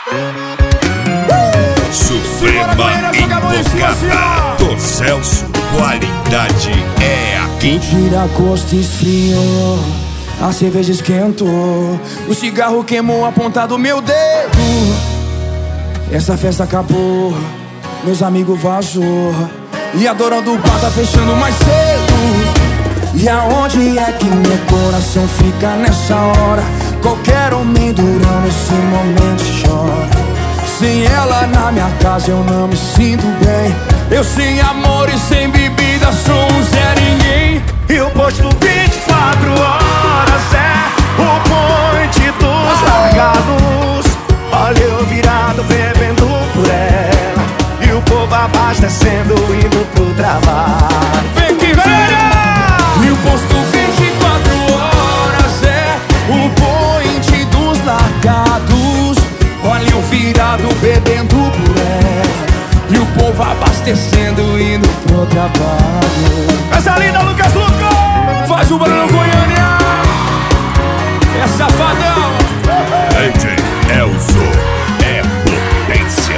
Suprema Invocada do Celso, qualidade é aqui. Tira a costa esfriou, a cerveja esquentou, o cigarro queimou a ponta do meu dedo. Essa festa acabou, meus amigos vazou, e a dona do bar tá fechando mais cedo. E aonde é que meu coração fica nessa hora? Qualquer homem durão nesse momento chora. Sem ela na minha casa eu não me sinto bem. Eu sem amor e sem bebida sou um Zé Ninguém. E o posto 24 horas é o point dos largados. Olha eu virado bebendo por ela, e o povo abastecendo indo pro trabalho. Vem que vem! E o posto 24 horas é o point dos largados. Olha eu virado bebendo por ela, e o povo abastecendo indo pro trabalho. Essa linda Lucas Lucas! Faz o barulho Goiânia! É safadão! DJ Elzo é potência.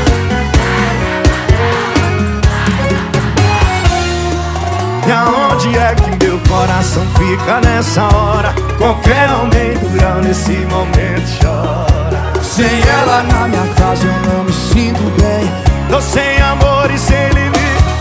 E aonde é que meu coração fica nessa hora? Qualquer homem durão nesse momento chora. Sem ela na minha casa eu não me sinto bem. Tô sem amor e sem limite.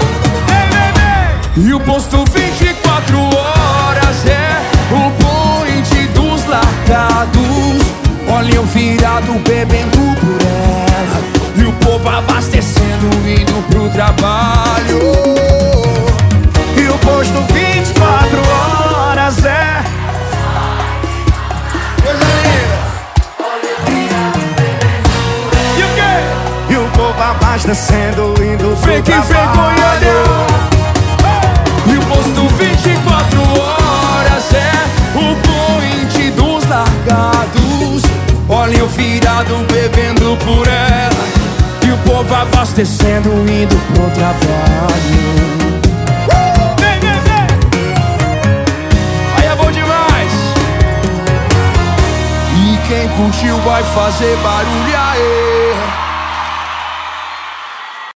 E o posto 24 horas é o point dos largados. Olha eu virado bebendo por ela, e o povo abastecendo indo pro trabalho. E o posto 24 horas é Coisa linda! E o quê? E o povo abastecendo indo pro Vem que vem trabalho. Goiânia! E o posto 24 horas é o point dos largados. Olha eu virado bebendo por ela, e o povo abastecendo indo pro trabalho. Vem, vem, vem! Aí é bom demais! E quem curtiu vai fazer barulho aí.